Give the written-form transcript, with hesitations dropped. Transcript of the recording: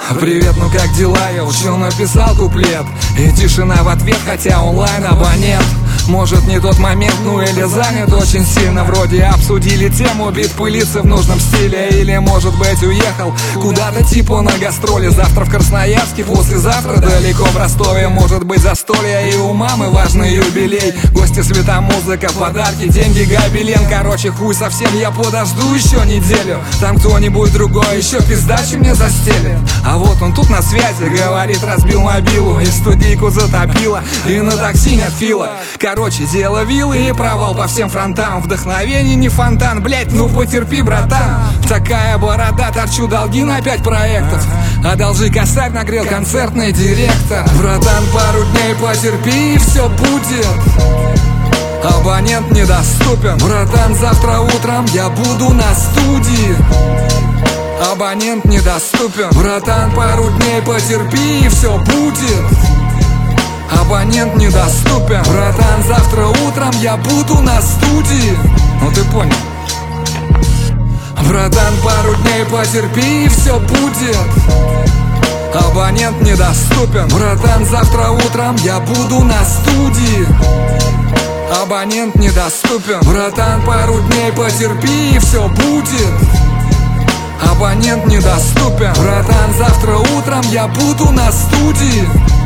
Привет, ну как дела? Я учил, написал куплет. И тишина в ответ, хотя онлайн абонент. Может не тот момент, ну или занят очень сильно. Вроде обсудили тему, бит пылится в нужном стиле. Или может быть уехал куда-то типа на гастроли. Завтра в Красноярске, послезавтра далеко в Ростове. Может быть застолье и у мамы важный юбилей. Гости, светомузыка, подарки, деньги, гобелен. Короче, хуй совсем, я подожду еще неделю. Там кто-нибудь другой еще пиздачи мне застелит. А вот он тут на связи, говорит, разбил мобилу. И студийку затопило, и на такси нет фила. Короче, дело виллы и провал по всем фронтам. Вдохновение не фонтан, блять, ну потерпи, братан. Такая борода, торчу долги на 5 проектов. Одолжи косарь, нагрел концертный директор. Братан, пару дней потерпи и все будет. Абонент недоступен. Братан, завтра утром я буду на студии. Абонент недоступен. Братан, пару дней потерпи и все будет. Абонент недоступен. Братан, завтра утром я буду на студии. Ну ты понял. Братан, пару дней потерпи и все будет. Абонент недоступен. Братан, завтра утром я буду на студии. Абонент недоступен. Братан, пару дней потерпи и все будет. Абонент недоступен. Братан, завтра утром я буду на студии.